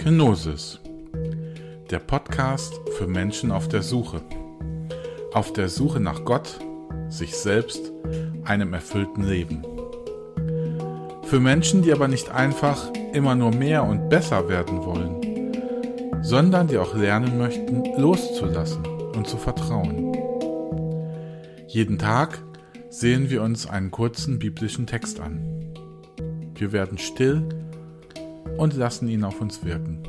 Kenosis, der Podcast für Menschen auf der Suche nach Gott, sich selbst, einem erfüllten Leben. Für Menschen, die aber nicht einfach immer nur mehr und besser werden wollen, sondern die auch lernen möchten, loszulassen und zu vertrauen. Jeden Tag sehen wir uns einen kurzen biblischen Text an. Wir werden still und lassen ihn auf uns wirken.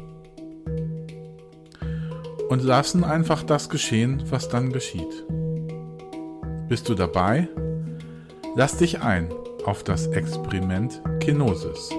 Und lassen einfach das geschehen, was dann geschieht. Bist du dabei? Lass dich ein auf das Experiment Kenosis.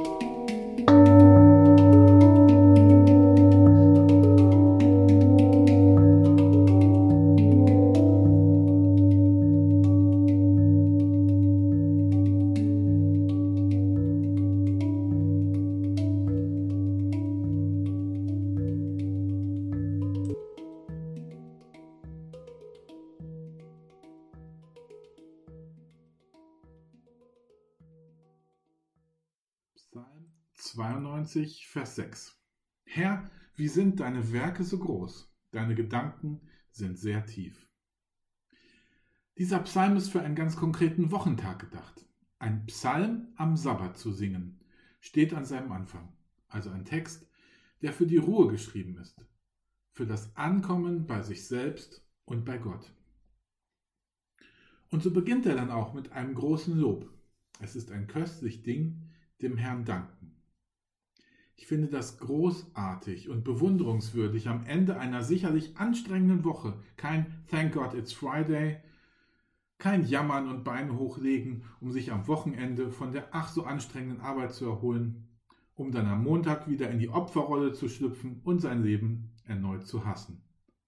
Psalm 92, Vers 6. Herr, wie sind deine Werke so groß? Deine Gedanken sind sehr tief. Dieser Psalm ist für einen ganz konkreten Wochentag gedacht. Ein Psalm am Sabbat zu singen, steht an seinem Anfang. Also ein Text, der für die Ruhe geschrieben ist. Für das Ankommen bei sich selbst und bei Gott. Und so beginnt er dann auch mit einem großen Lob. Es ist ein köstlich Ding, dem Herrn danken. Ich finde das großartig und bewunderungswürdig am Ende einer sicherlich anstrengenden Woche. Kein Thank God it's Friday, kein Jammern und Beine hochlegen, um sich am Wochenende von der ach so anstrengenden Arbeit zu erholen, um dann am Montag wieder in die Opferrolle zu schlüpfen und sein Leben erneut zu hassen.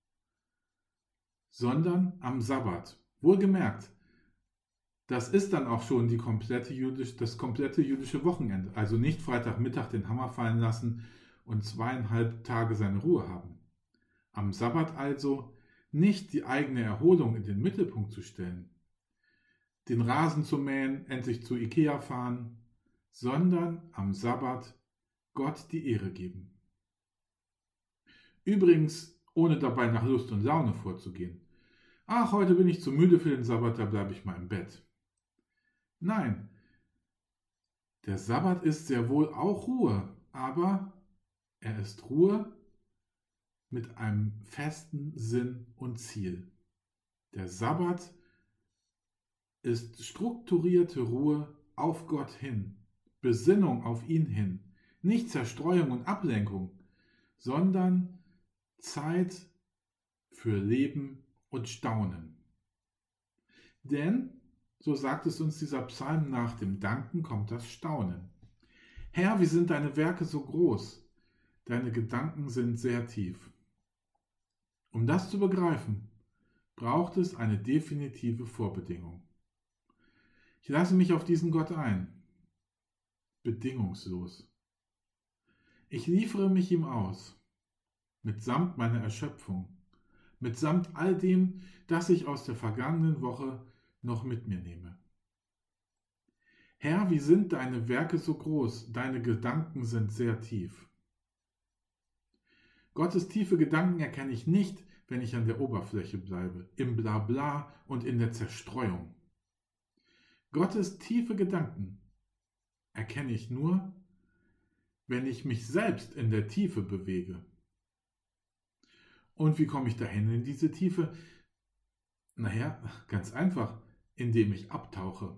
Sondern am Sabbat, wohlgemerkt, das ist dann auch schon das komplette jüdische Wochenende. Also nicht Freitagmittag den Hammer fallen lassen und 2,5 Tage seine Ruhe haben. Am Sabbat also nicht die eigene Erholung in den Mittelpunkt zu stellen, den Rasen zu mähen, endlich zu Ikea fahren, sondern am Sabbat Gott die Ehre geben. Übrigens, ohne dabei nach Lust und Laune vorzugehen. Ach, heute bin ich zu müde für den Sabbat, da bleibe ich mal im Bett. Nein, der Sabbat ist sehr wohl auch Ruhe, aber er ist Ruhe mit einem festen Sinn und Ziel. Der Sabbat ist strukturierte Ruhe auf Gott hin, Besinnung auf ihn hin, nicht Zerstreuung und Ablenkung, sondern Zeit für Leben und Staunen. Denn so sagt es uns dieser Psalm, nach dem Danken kommt das Staunen. Herr, wie sind deine Werke so groß? Deine Gedanken sind sehr tief. Um das zu begreifen, braucht es eine definitive Vorbedingung. Ich lasse mich auf diesen Gott ein. Bedingungslos. Ich liefere mich ihm aus. Mitsamt meiner Erschöpfung. Mitsamt all dem, das ich aus der vergangenen Woche noch mit mir nehme. Herr, wie sind deine Werke so groß, deine Gedanken sind sehr tief. Gottes tiefe Gedanken erkenne ich nicht, wenn ich an der Oberfläche bleibe, im Blabla und in der Zerstreuung. Gottes tiefe Gedanken erkenne ich nur, wenn ich mich selbst in der Tiefe bewege. Und wie komme ich dahin in diese Tiefe? Naja, ganz einfach, indem ich abtauche.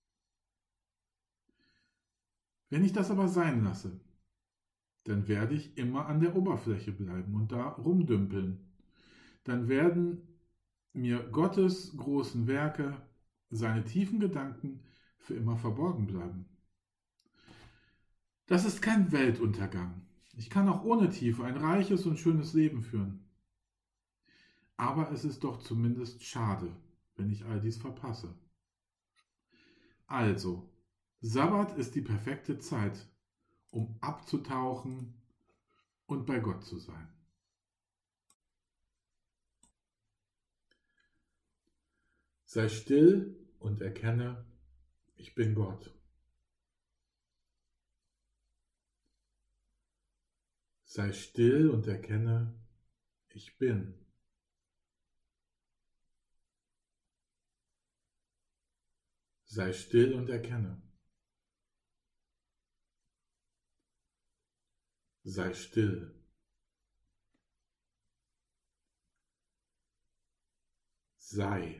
Wenn ich das aber sein lasse, dann werde ich immer an der Oberfläche bleiben und da rumdümpeln. Dann werden mir Gottes großen Werke, seine tiefen Gedanken für immer verborgen bleiben. Das ist kein Weltuntergang. Ich kann auch ohne Tiefe ein reiches und schönes Leben führen. Aber es ist doch zumindest schade, wenn ich all dies verpasse. Also, Sabbat ist die perfekte Zeit, um abzutauchen und bei Gott zu sein. Sei still und erkenne, ich bin Gott. Sei still und erkenne, ich bin. Sei still und erkenne. Sei still. Sei.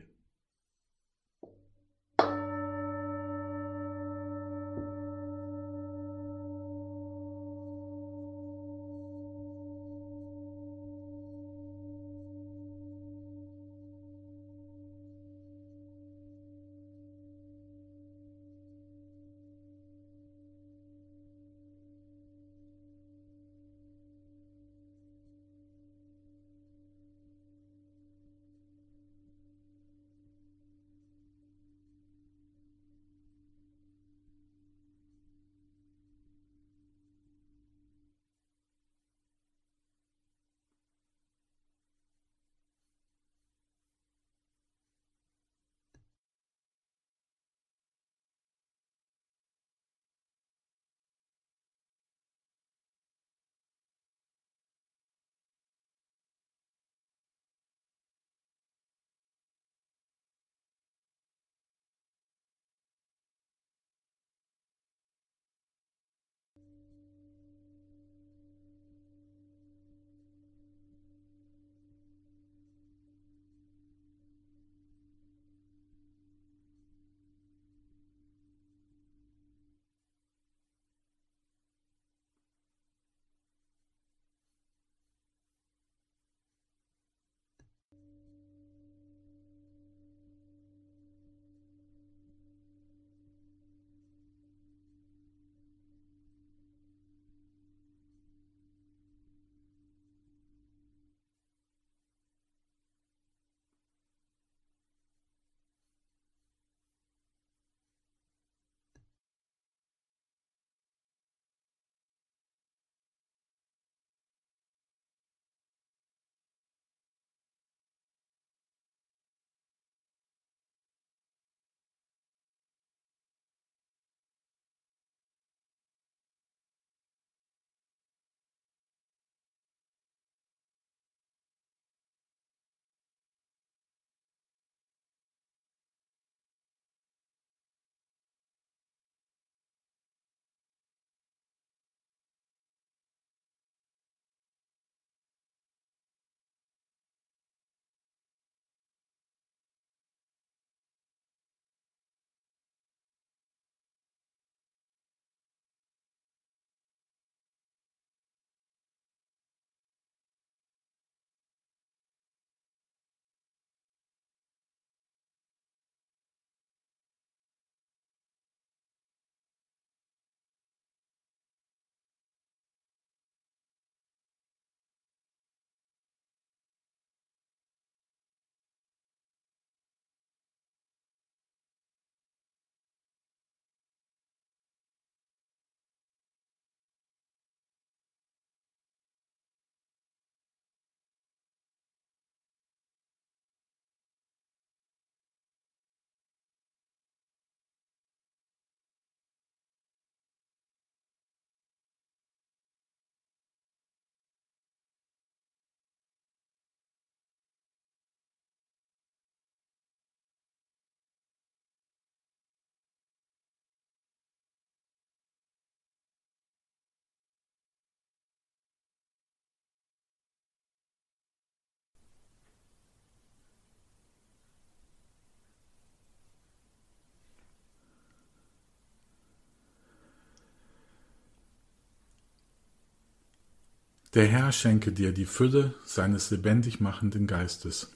Der Herr schenke dir die Fülle seines lebendig machenden Geistes,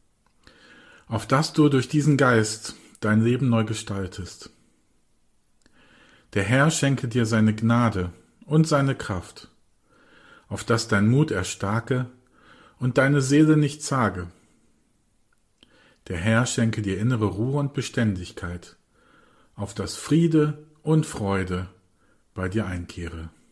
auf dass du durch diesen Geist dein Leben neu gestaltest. Der Herr schenke dir seine Gnade und seine Kraft, auf dass dein Mut erstarke und deine Seele nicht zage. Der Herr schenke dir innere Ruhe und Beständigkeit, auf dass Friede und Freude bei dir einkehre.